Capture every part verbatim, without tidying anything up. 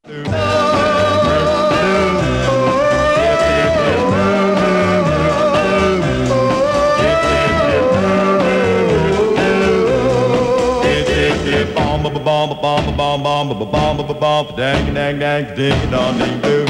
Bomb, bomb, bomb, bomb, bomb, bomb, bomb, bomb, dang, dang, dang, ding, dong, ding, doo.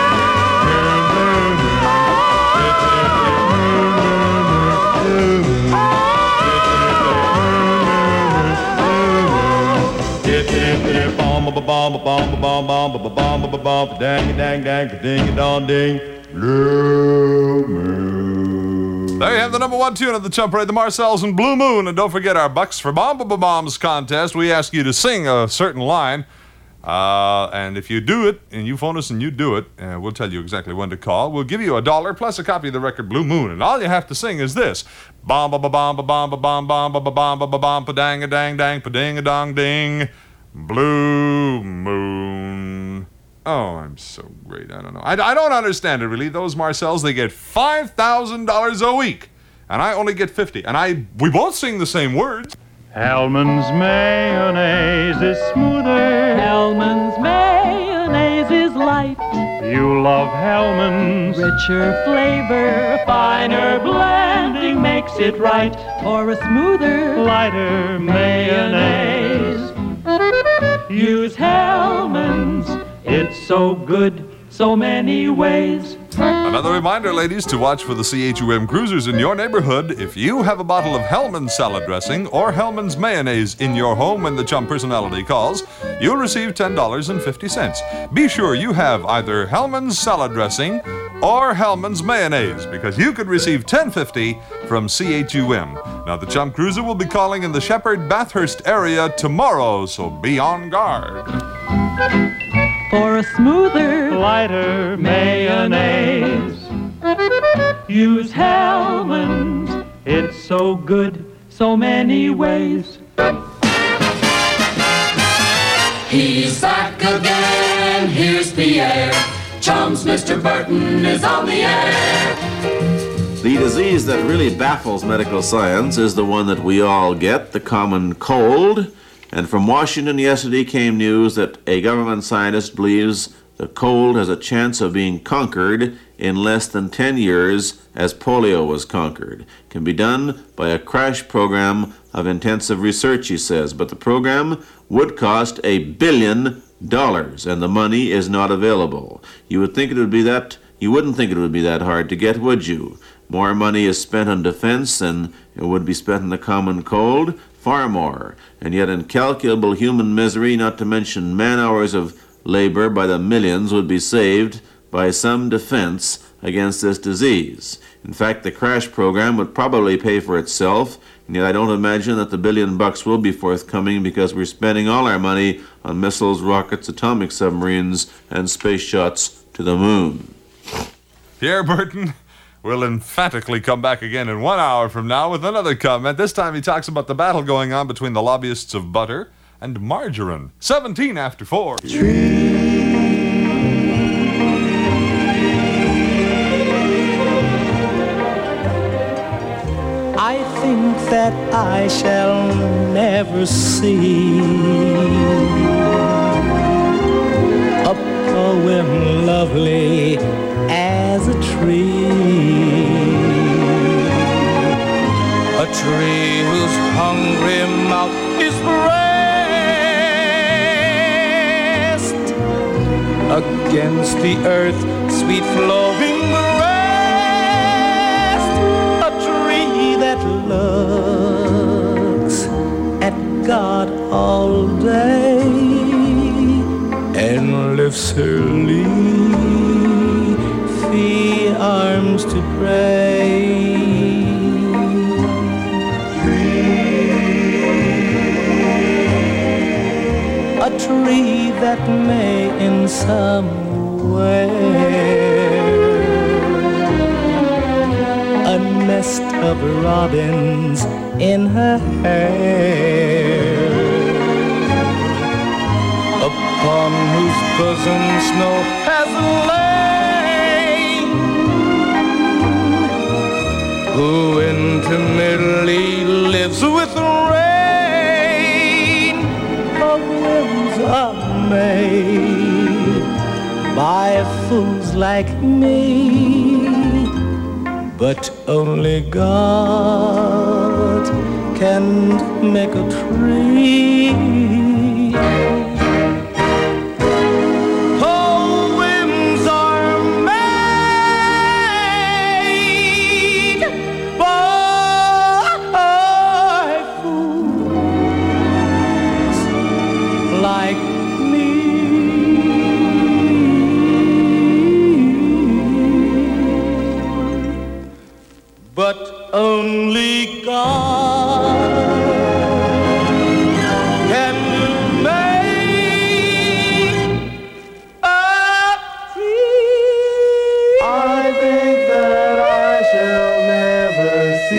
Bomb, bomb, bomb, bomb, bomb, bomb, bomb, bomb, dang, dang, dang, ding, dong, ding, Blue Moon. There you have the number one tune of the Chump Parade, the Marcells and Blue Moon. And don't forget our Bucks for Bomb Bomb Bombs contest. We ask you to sing a certain line. Uh, and if you do it, and you phone us and you do it, uh, we'll tell you exactly when to call. We'll give you a dollar plus a copy of the record Blue Moon. And all you have to sing is this. Bomb ba ba bomb ba bomb ba bomb bomb ba ba bomb ba ba bomb pa dang a dang dang pa ding a dong ding. Blue Moon. Oh, I'm so great. I don't know. I, I don't understand it, really. Those Marcells, they get five thousand dollars a week. And I only get fifty. And I we both sing the same words. Hellman's mayonnaise is smoother. Hellman's mayonnaise is light. You love Hellman's. Richer flavor, finer blending makes it right. For a smoother, lighter mayonnaise. Use Hellman's. It's so good, so many ways. Another reminder, ladies, to watch for the C H U M cruisers in your neighborhood. If you have a bottle of Hellman's salad dressing or Hellman's mayonnaise in your home when the Chum personality calls, you'll receive ten dollars and fifty cents. Be sure you have either Hellman's salad dressing or Hellman's mayonnaise, because you could receive ten fifty from C H U M. Now, the Chum Cruiser will be calling in the Shepherd Bathurst area tomorrow, so be on guard. For a smoother, lighter mayonnaise, use Hellman's. It's so good, so many ways. He's back again, here's Pierre. Chum's Mister Burton is on the air. The disease that really baffles medical science is the one that we all get, the common cold. And from Washington yesterday came news that a government scientist believes the cold has a chance of being conquered in less than ten years as polio was conquered. It can be done by a crash program of intensive research, he says, but the program would cost a billion dollars, and the money is not available. You would think it would be that, you wouldn't think it would be that hard to get, would you? More money is spent on defense than it would be spent on the common cold. Far more, and yet incalculable human misery, not to mention man-hours of labor by the millions, would be saved by some defense against this disease. In fact, the crash program would probably pay for itself, and yet I don't imagine that the billion bucks will be forthcoming, because we're spending all our money on missiles, rockets, atomic submarines, and space shots to the moon. Pierre Burton will emphatically come back again in one hour from now with another comment. This time he talks about the battle going on between the lobbyists of butter and margarine. seventeen after four. I think that I shall never see a poem lovely as a tree, a tree whose hungry mouth is pressed against the earth's sweet flowing breast, a tree that looks at God all day and lifts her leafy arms to pray. A tree that may in some way a nest of robins in her hair, upon whose bosom snow has lain, who intimately lives with rain. Her winds are made fools like me, but only God can make a tree. Oh, whims are made by fools like me. But only God can make a tree. I think that I shall never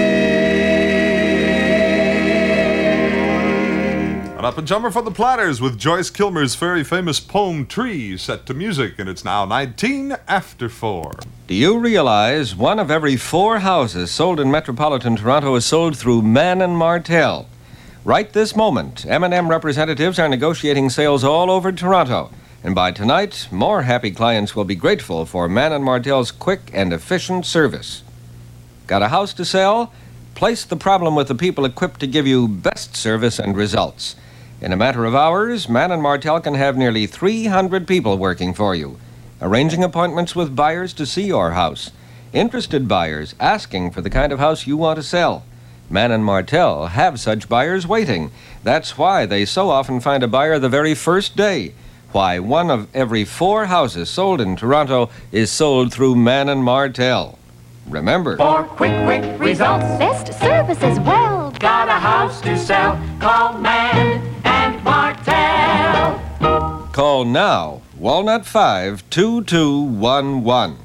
see. An up and jumper for the Platters with Joyce Kilmer's very famous poem Tree, set to music, and it's now nineteen after four. Do you realize one of every four houses sold in metropolitan Toronto is sold through Mann and Martel? Right this moment, M and M representatives are negotiating sales all over Toronto. And by tonight, more happy clients will be grateful for Mann and Martel's quick and efficient service. Got a house to sell? Place the problem with the people equipped to give you best service and results. In a matter of hours, Mann and Martel can have nearly three hundred people working for you, arranging appointments with buyers to see your house, interested buyers asking for the kind of house you want to sell. Mann and Martel have such buyers waiting. That's why they so often find a buyer the very first day. Why one of every four houses sold in Toronto is sold through Mann and Martel. Remember, For quick, quick results, Best service as well. got a house to sell, call Man and Martel. call now, Walnut five two two one one.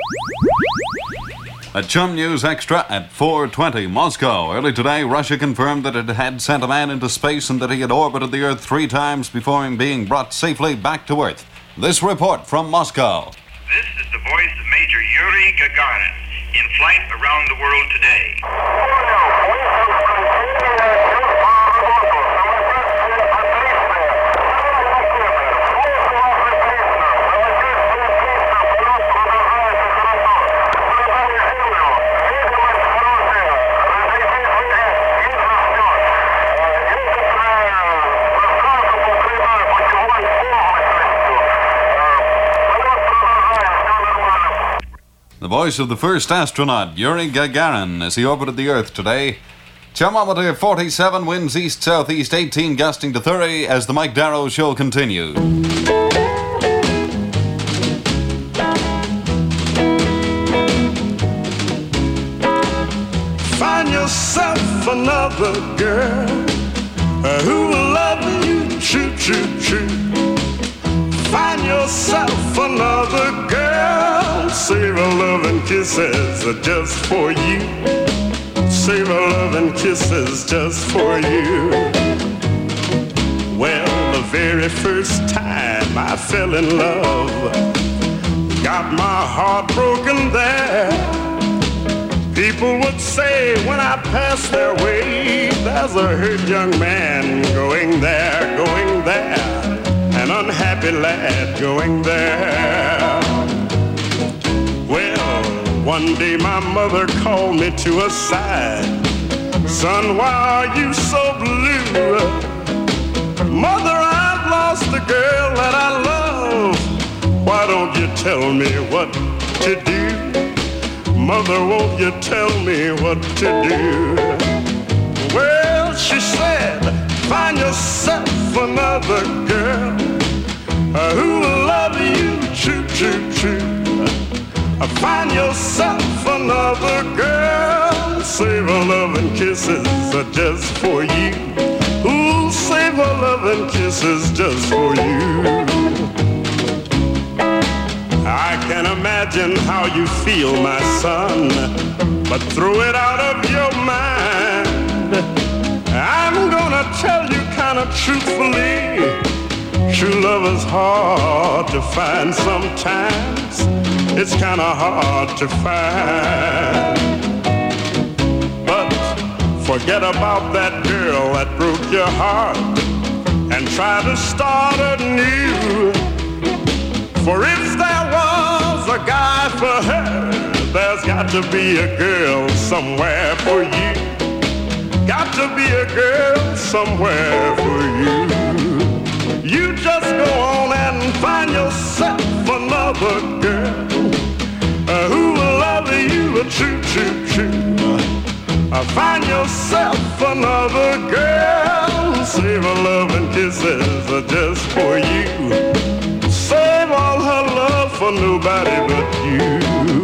A Chum News Extra at four twenty, Moscow. Early today, Russia confirmed that it had sent a man into space and that he had orbited the Earth three times before him being brought safely back to Earth. This report from Moscow. This is the voice of Major Yuri Gagarin in flight around the world today. The voice of the first astronaut, Yuri Gagarin, as he orbited the Earth today. Thermometer forty-seven, winds east-southeast eighteen, gusting to thirty as the Mike Darrow Show continues. Find yourself another girl uh, who will love you true, true, true. Find yourself another girl. Save her love and kisses just for you. Save her love and kisses just for you. Well, the very first time I fell in love, got my heart broken there. People would say when I passed their way, there's a hurt young man going there, going there, an unhappy lad going there. Well, one day my mother called me to her side. Son, why are you so blue? Mother, I've lost the girl that I love. Why don't you tell me what to do? Mother, won't you tell me what to do? Well, she said, find yourself another girl uh, who will love you true, true, true. Uh, find yourself another girl. Save her love and kisses uh, just for you. Ooh, save her love and kisses just for you. I can imagine how you feel, my son, but throw it out of your mind. I'm gonna tell you kind of truthfully, true love is hard to find sometimes. It's kind of hard to find. But forget about that girl that broke your heart and try to start anew. For if there was to be a girl somewhere for you. Got to be a girl somewhere for you. You just go on and find yourself another girl uh, who will love you a true, true, true. Uh, find yourself another girl. Save her love and kisses uh, just for you. Save all her love for nobody but you.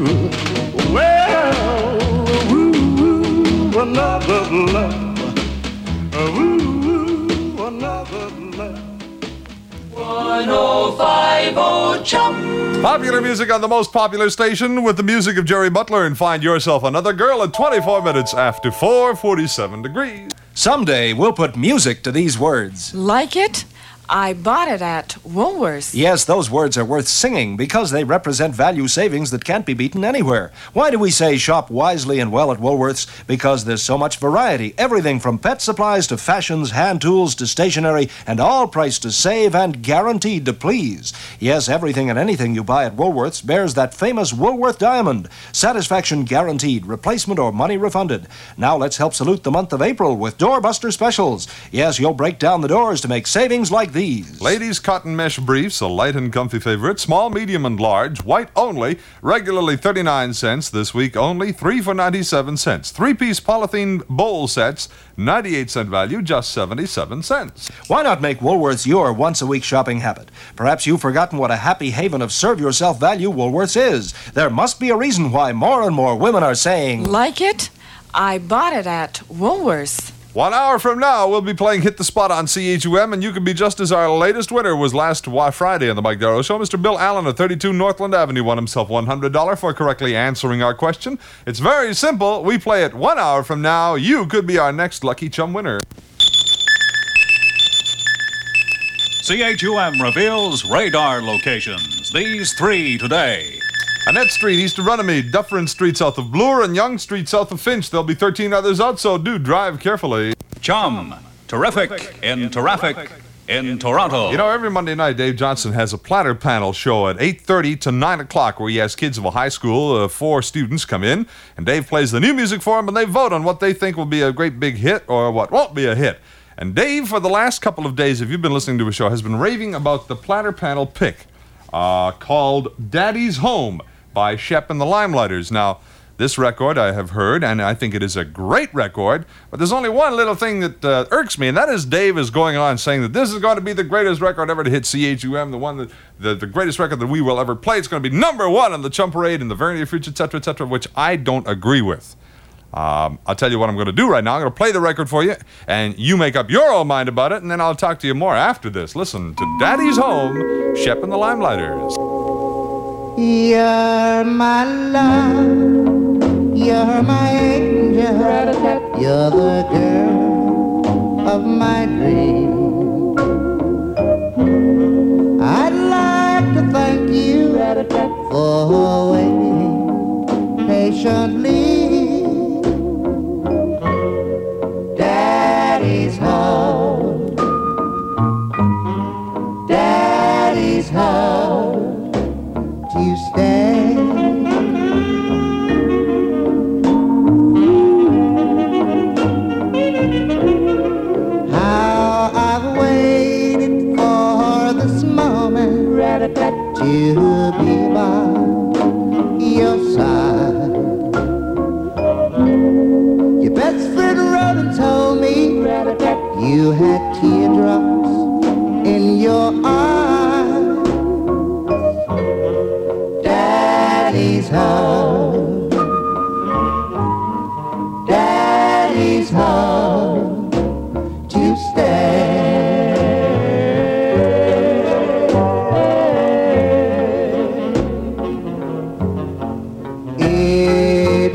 Well, woo, woo, another love. Uh, woo, woo, another love. one oh five oh Chum. Popular music on the most popular station with the music of Jerry Butler, and find yourself another girl at twenty-four minutes after four, forty-seven degrees. Someday we'll put music to these words. Like it? I bought it at Woolworths. Yes, those words are worth singing because they represent value savings that can't be beaten anywhere. Why do we say shop wisely and well at Woolworths? Because there's so much variety. Everything from pet supplies to fashions, hand tools to stationery, and all priced to save and guaranteed to please. Yes, everything and anything you buy at Woolworths bears that famous Woolworth diamond. Satisfaction guaranteed, replacement or money refunded. Now let's help salute the month of April with doorbuster specials. Yes, you'll break down the doors to make savings like these. Ladies' cotton mesh briefs, a light and comfy favorite. Small, medium, and large. White only. Regularly thirty-nine cents. This week only three for ninety-seven cents. Three-piece polythene bowl sets. ninety-eight cent value, just seventy-seven cents. Why not make Woolworths your once-a-week shopping habit? Perhaps you've forgotten what a happy haven of serve-yourself value Woolworths is. There must be a reason why more and more women are saying... Like it? I bought it at Woolworths. One hour from now, we'll be playing Hit the Spot on C H U M, and you can be just as our latest winner was last Friday on the Mike Darrow Show. Mister Bill Allen of thirty-two Northland Avenue won himself one hundred dollars for correctly answering our question. It's very simple. We play it one hour from now. You could be our next Lucky Chum winner. C H U M reveals radar locations. These three today. Annette Street, east of Runnymede, Dufferin Street, south of Bloor, and Young Street, south of Finch. There'll be thirteen others out, so do drive carefully. Chum, terrific in Terrific in Toronto. You know, every Monday night, Dave Johnson has a platter panel show at eight thirty to nine o'clock where he has kids of a high school, uh, four students come in, and Dave plays the new music for them, and they vote on what they think will be a great big hit or what won't be a hit. And Dave, for the last couple of days, if you've been listening to a show, has been raving about the platter panel pick uh, called Daddy's Home by Shep and the Limelighters. Now, this record I have heard, and I think it is a great record, but there's only one little thing that uh, irks me, and that is Dave is going on saying that this is going to be the greatest record ever to hit C H U M, the one that, the, the greatest record that we will ever play. It's going to be number one on the Chum Parade in the very near future, et cetera, et cetera, which I don't agree with. Um, I'll tell you what I'm going to do right now. I'm going to play the record for you, and you make up your own mind about it, and then I'll talk to you more after this. Listen to Daddy's Home, Shep and the Limelighters. You're my love, you're my angel, you're the girl of my dream. I'd like to thank you for waiting patiently. Daddy's home, Daddy's home. You stay. How I've waited for this moment to be by your side. Your best friend Robin told me you had teardrops in your eyes. Daddy's home, Daddy's home to stay. It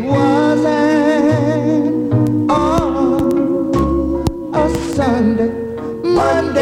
wasn't on a Sunday, Monday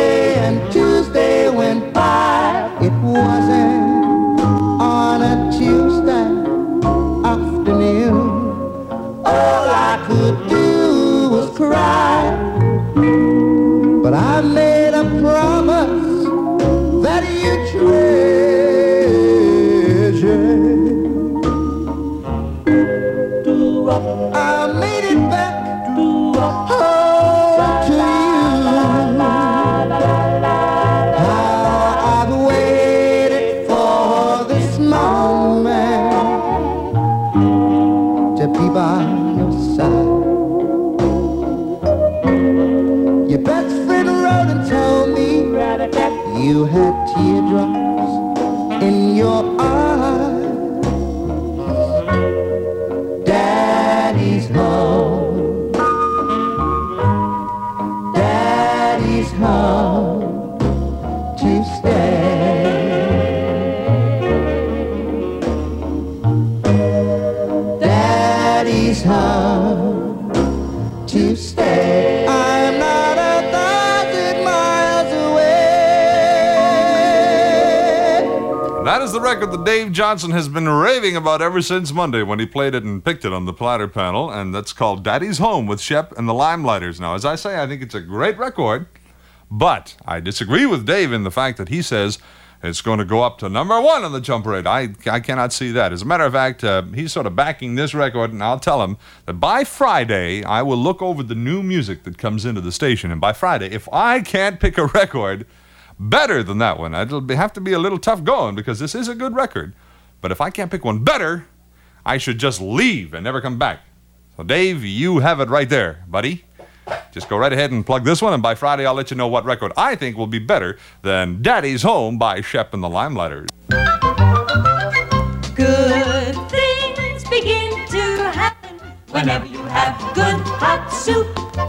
in your arms. Daddy's home. Daddy's home to stay. Daddy's home to stay. I'm not a thousand miles away. That is the record that Dave Johnson has been raving about ever since Monday when he played it and picked it on the platter panel, and that's called Daddy's Home with Shep and the Limelighters. Now, as I say, I think it's a great record, but I disagree with Dave in the fact that he says it's going to go up to number one on the Chum Parade. I, I cannot see that. As a matter of fact, uh, he's sort of backing this record, and I'll tell him that by Friday, I will look over the new music that comes into the station, and by Friday, if I can't pick a record better than that one, it'll be, have to be a little tough going, because this is a good record. But if I can't pick one better, I should just leave and never come back. So, Dave, you have it right there, buddy. Just go right ahead and plug this one, and by Friday I'll let you know what record I think will be better than Daddy's Home by Shep and the Limelighters. Good things begin to happen whenever you have good hot soup.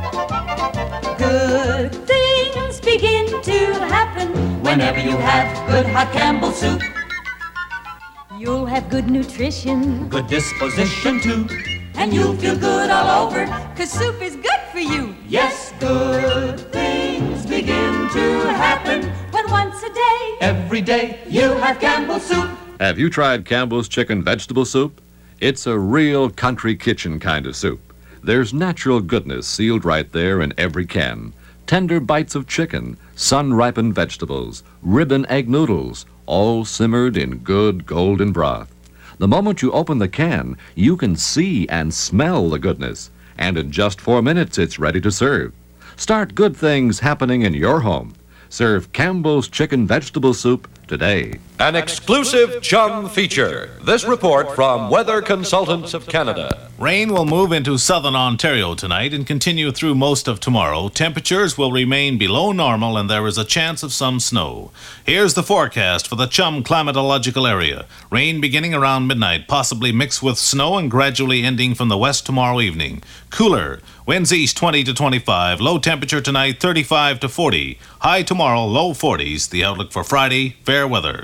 Good things begin to happen whenever you have good hot Campbell soup. You'll have good nutrition, Good disposition too, and you'll feel good all over, 'cause soup is good for you. Yes, good things begin to happen when once a day, every day, you have Campbell soup. Have you tried Campbell's chicken vegetable soup? It's a real country kitchen kind of soup. There's natural goodness sealed right there in every can. Tender bites of chicken, sun-ripened vegetables, ribbon egg noodles, all simmered in good golden broth. The moment you open the can, you can see and smell the goodness. And in just four minutes, it's ready to serve. Start good things happening in your home. Serve Campbell's chicken vegetable soup today. An exclusive Chum feature. This report from Weather Consultants of Canada. Rain will move into southern Ontario tonight and continue through most of tomorrow. Temperatures will remain below normal and there is a chance of some snow. Here's the forecast for the Chum climatological area. Rain beginning around midnight, possibly mixed with snow and gradually ending from the west tomorrow evening. Cooler. Winds east twenty to twenty-five. Low temperature tonight thirty-five to forty. High tomorrow low forties. The outlook for Friday, fair weather.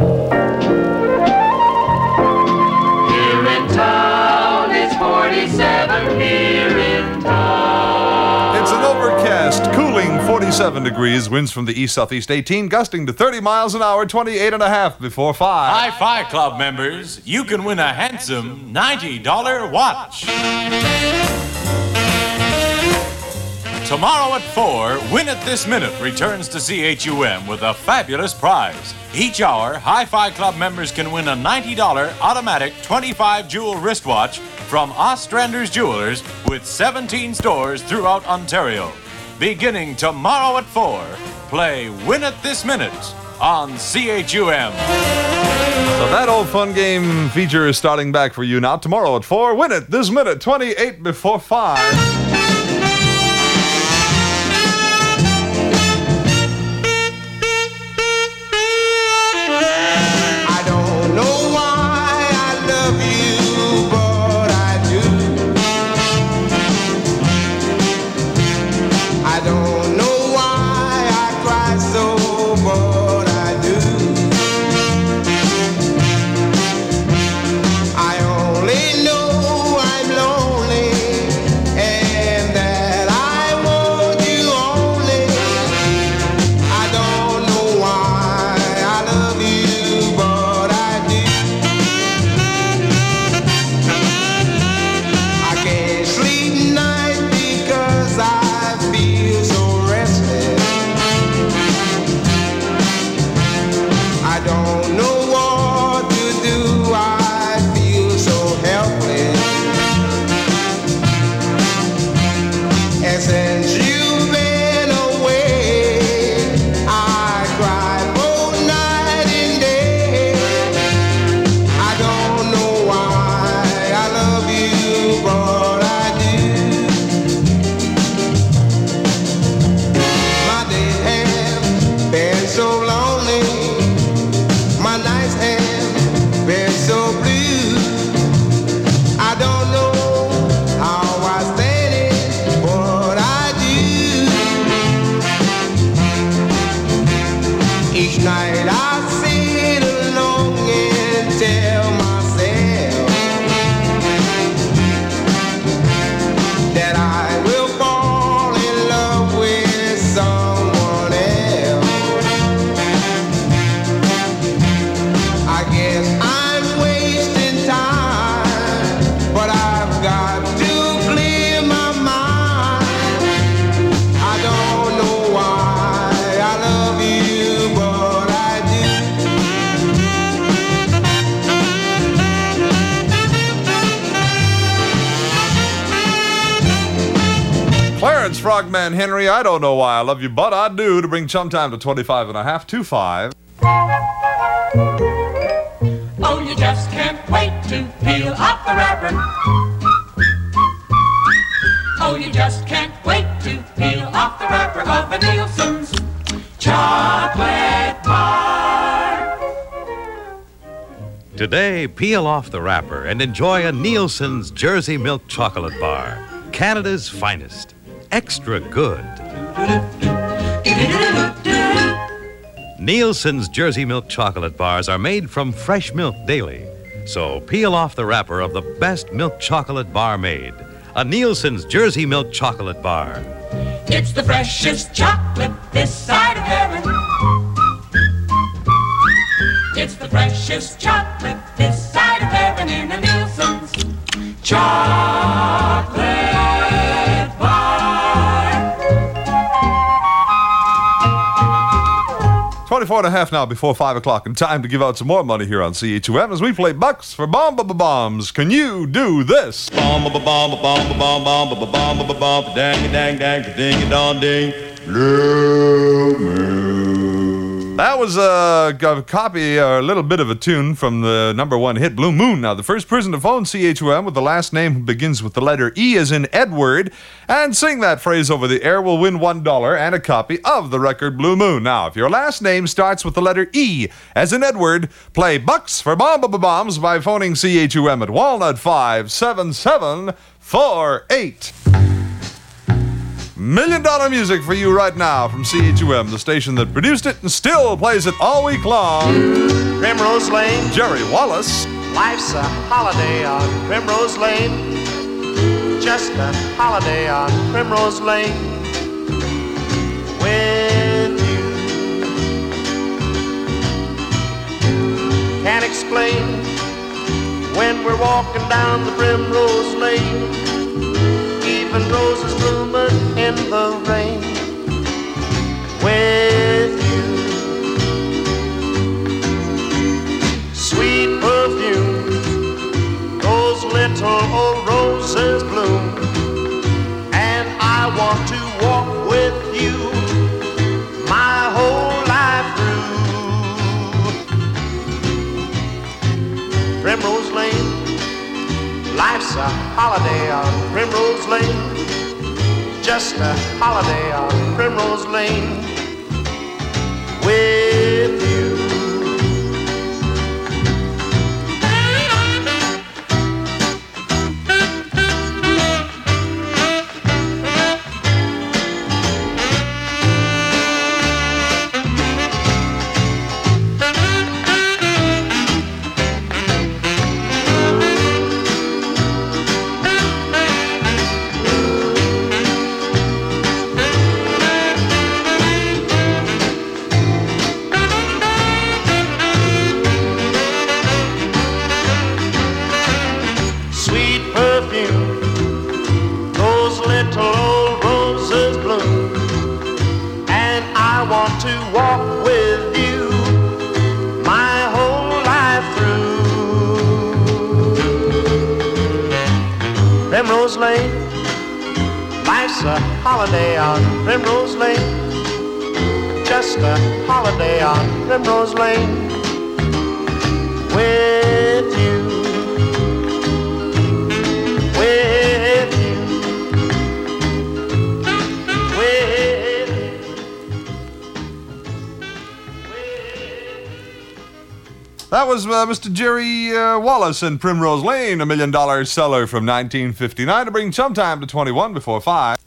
Here in town, it's forty-seven here in town. It's an overcast, cooling forty-seven degrees, winds from the east-southeast eighteen, gusting to thirty miles an hour, twenty-eight and a half before five. Hi-Fi Club members, you can win a handsome ninety dollar watch. Tomorrow at four, Win It This Minute returns to C H U M with a fabulous prize. Each hour, Hi-Fi Club members can win a ninety dollar automatic twenty-five jewel wristwatch from Ostrander's Jewelers with seventeen stores throughout Ontario. Beginning tomorrow at four, play Win It This Minute on C H U M. So that old fun game feature is starting back for you now. Tomorrow at four, Win It This Minute, twenty-eight before five. I only know I'm lonely, and Clarence Frogman Henry, I don't know why I love you, but I do, to bring Chum Time to twenty-five and a half to five. Oh, you just can't wait to peel off the wrapper. Oh, you just can't wait to peel off the wrapper of a Nielsen's chocolate bar. Today, peel off the wrapper and enjoy a Nielsen's Jersey Milk Chocolate Bar. Canada's finest. Extra good. Nielsen's Jersey Milk Chocolate Bars are made from fresh milk daily. So peel off the wrapper of the best milk chocolate bar made. A Nielsen's Jersey Milk Chocolate Bar. It's the freshest chocolate this side of heaven. It's the freshest chocolate this side of heaven in a Nielsen's chocolate bar. twenty-four and a half now before five o'clock, and time to give out some more money here on C H U M as we play Bucks for Bomb Bombs. Can you do this? Bomb bomb bomb bomb bomb bomb bomb bomb bomb bomb dang dang dang ding dong ding. That was a, a copy, or a little bit of a tune from the number one hit, Blue Moon. Now, the first person to phone C H U M with the last name who begins with the letter E as in Edward and sing that phrase over the air will win one dollar and a copy of the record Blue Moon. Now, if your last name starts with the letter E as in Edward, play Bucks for Bomb Bombs by phoning C H U M at Walnut five seven seven four eight. Million dollar music for you right now from C H U M, the station that produced it and still plays it all week long. Primrose Lane, Jerry Wallace. Life's a holiday on Primrose Lane. Just a holiday on Primrose Lane. With you, can't explain when we're walking down the Primrose Lane. Even roses blooming in the rain. With you, sweet perfume, those little old roses bloom, and I want to walk with you my whole life through. Primrose Lane, life's a holiday on Primrose Lane. Just a holiday on Primrose Lane. With you. Primrose Lane, life's a holiday on Primrose Lane. Just a holiday on Primrose Lane. With you, with you, with you. That was uh, Mister Jerry uh, Wallace in Primrose Lane, a million dollar seller from nineteen fifty-nine, to bring Chum Time to twenty-one before five.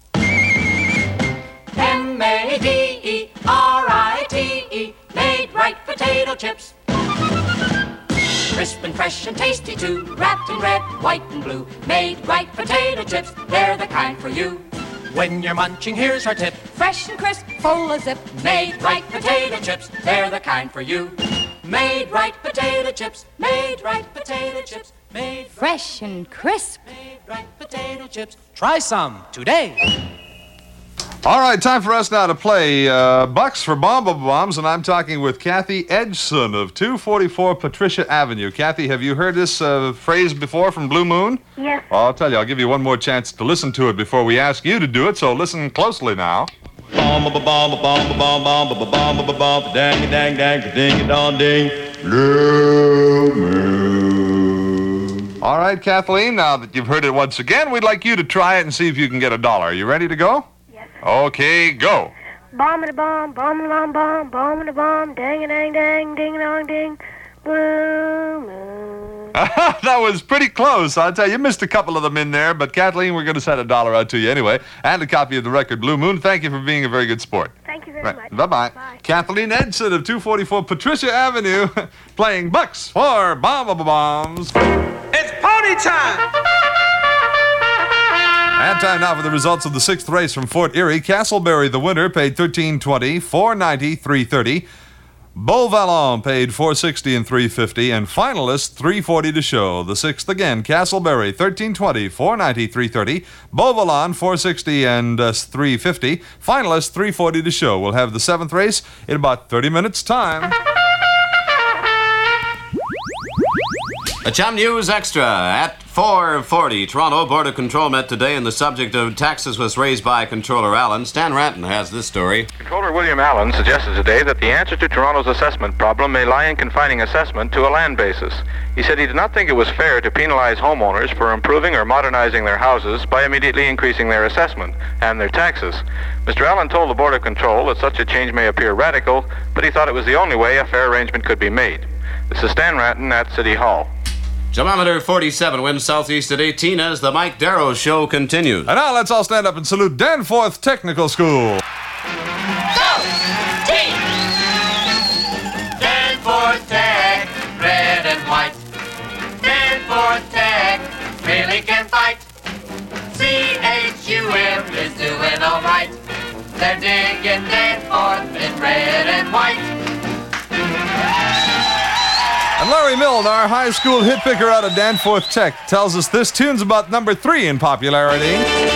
M A D E R I T E, made right potato chips. Crisp and fresh and tasty too, wrapped in red, white and blue. Made right potato chips, they're the kind for you. When you're munching, here's our tip. Fresh and crisp, full of zip. Made right potato chips, they're the kind for you. Made right potato chips, made right potato chips, made Fresh and crisp. Made right potato chips. Try some today. All right, time for us now to play uh, Bucks for Bomb Bombs, and I'm talking with Kathy Edgson of two forty-four Patricia Avenue. Kathy, have you heard this uh, phrase before from Blue Moon? Yes. Well, I'll tell you, I'll give you one more chance to listen to it before we ask you to do it, so listen closely now. Bomb ba bomb ba bomb ba bomb bomb ba bomb ba bomb dang dang dang ding dong ding. Blue Moon. All right, Kathleen, now that you've heard it once again, we'd like you to try it and see if you can get a dollar. Are you ready to go? Okay, go. Bomb and a bomb, bomb and a bomb, bomb, bomb and a bomb, dang a dang dang, ding a dong ding, blue moon. That was pretty close. I'll tell you, you missed a couple of them in there, but Kathleen, we're going to send a dollar out to you anyway, and a copy of the record Blue Moon. Thank you for being a very good sport. Thank you very Right. much. Bye-bye. Bye. Kathleen Edson of two forty-four Patricia Avenue playing Bucks for Bomb Bombs. It's pony time! And time now for the results of the sixth race from Fort Erie. Castleberry, the winner, paid thirteen twenty, four ninety, three thirty. Beauvalon paid four sixty and three fifty, and finalists three forty to show. The sixth again, Castleberry, thirteen twenty, four ninety, three thirty. Beauvalon, four sixty and uh, three fifty. Finalists three forty to show. We'll have the seventh race in about thirty minutes' time. A Chum News Extra at four forty. Toronto Board of Control met today and the subject of taxes was raised by Controller Allen. Stan Ranton has this story. Controller William Allen suggested today that the answer to Toronto's assessment problem may lie in confining assessment to a land basis. He said he did not think it was fair to penalize homeowners for improving or modernizing their houses by immediately increasing their assessment and their taxes. Mister Allen told the Board of Control that such a change may appear radical, but he thought it was the only way a fair arrangement could be made. This is Stan Ranton at City Hall. Geometer forty-seven, wind southeast at eighteen as the Mike Darrow Show continues. And now let's all stand up and salute Danforth Technical School. Go! Team! Danforth Tech, red and white. Danforth Tech really can fight. C H U M is doing all right. They're digging Danforth in red and white. And Larry Milne, our high school hit picker out of Danforth Tech, tells us this tune's about number three in popularity.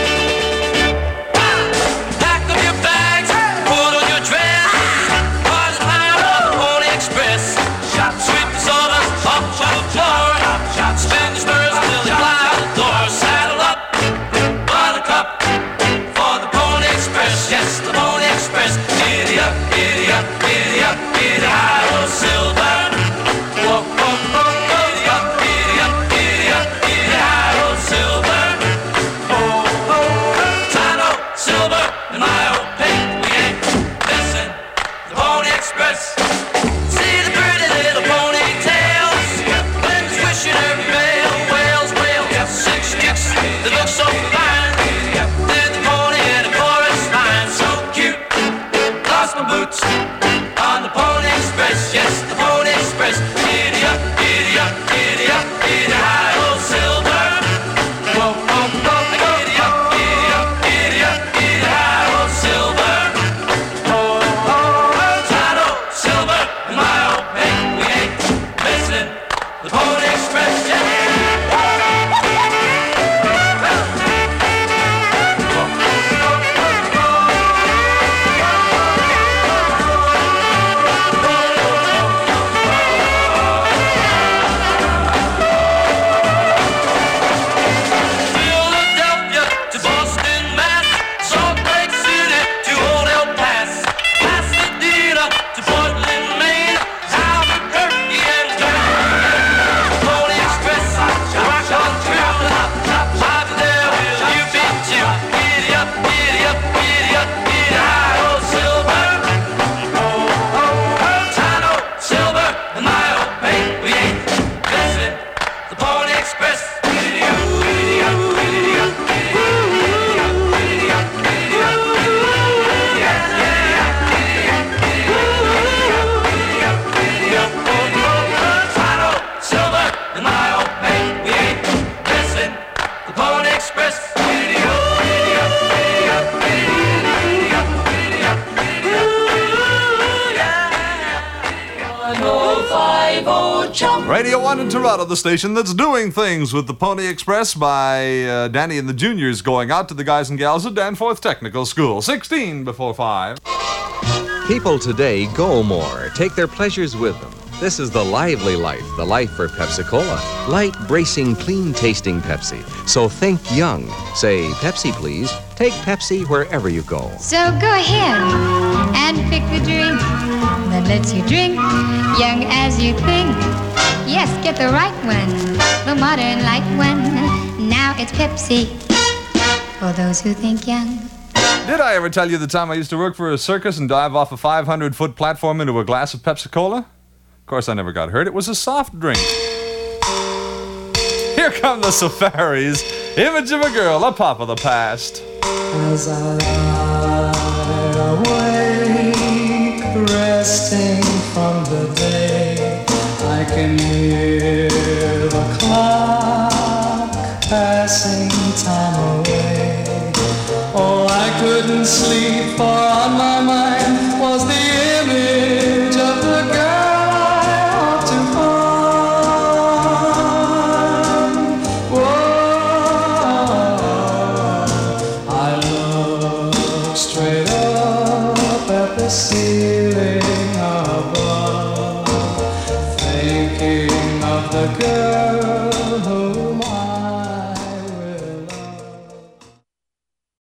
Pack up your bags, put on your dress. Cars and high on the Pony Express. Shop, sweep the sawdust, up, shop, floor. Shop, spin the spurs until you fly out the door. Saddle up, buttercup, for the Pony Express. Yes, the Pony Express. Giddy up, giddy up, giddy up, giddy high, oh silver. Radio one in Toronto, the station that's doing things with the Pony Express by uh, Danny and the Juniors going out to the guys and gals at Danforth Technical School. sixteen before five. People today go more, take their pleasures with them. This is the lively life, the life for Pepsi-Cola. Light, bracing, clean-tasting Pepsi. So think young. Say, Pepsi, please. Take Pepsi wherever you go. So go ahead and pick the drink that lets you drink young as you think. Yes, get the right one, the modern light one. Now it's Pepsi for those who think young. Did I ever tell you the time I used to work for a circus and dive off a five hundred foot platform into a glass of Pepsi-Cola? Of course, I never got hurt. It was a soft drink. Here come the Safaris. Image of a girl, a pop of the past. As I lie awake, resting from the day, I can hear the clock passing time away. Oh, I couldn't sleep, for on my mind was the image of the girl I ought to find. Whoa, I looked straight up at the ceiling above, thinking of the girl